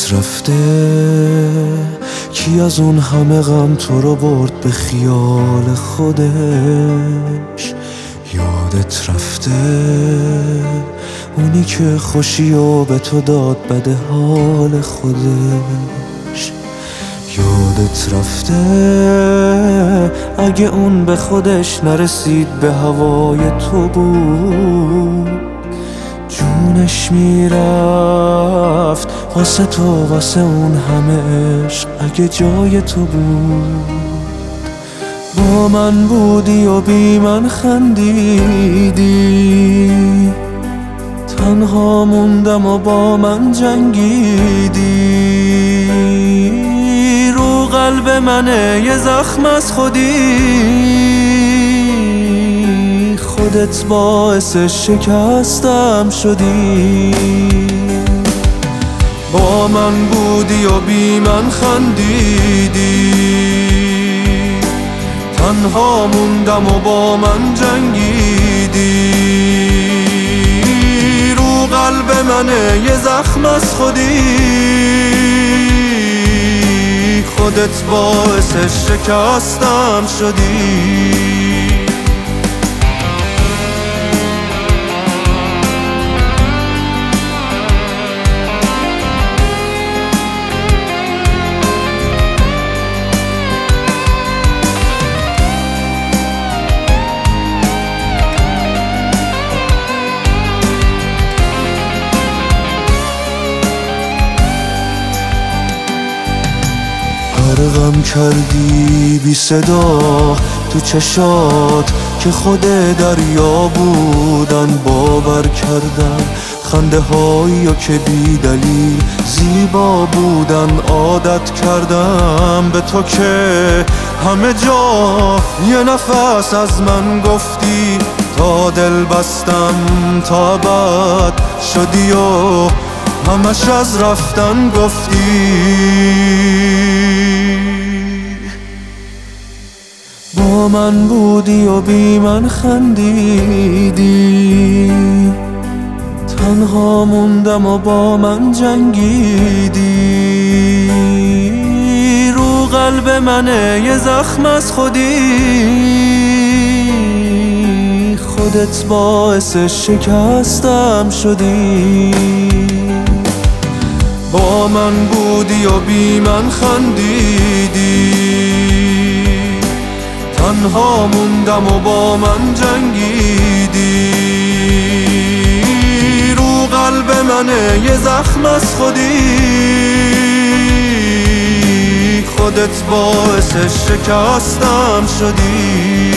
یادت رفته کی از اون همه غم تو رو برد به خیال خودش؟ یادت رفته اونی که خوشی و به تو داد بده حال خودش؟ یادت رفته اگه اون به خودش نرسید به هوای تو بود جونش میرفت واسه تو، واسه اون همه عشق اگه جای تو بود. با من بودی و بی من خندیدی، تنها موندم و با من جنگیدی. رو قلب منه یه زخم از خودی، خودت باعث شکستم شدی. با من بودی و بی من خندیدی، تنها موندم و با من جنگیدی. رو قلب منه یه زخم از خودی، خودت باعث شکستم شدی. غرقم کردی بی صدا تو چشات که خود دریا بودن. باور کردم خنده هایی که بی دلیل زیبا بودن. عادت کردم به تو که همه جا یه نفس از من گفتی. تا دل بستم تا ابد شدی و همش از رفتن گفتی. با من بودی و بی من خندیدی، تنها موندم و با من جنگیدی. رو قلب منه یه زخم از خودی، خودت باعث شکستم شدی. با من بودی و بی من خندیدی، تنها موندم و با من جنگیدی. رو قلب منه یه زخم از خودی، خودت باعث شکستم شدی.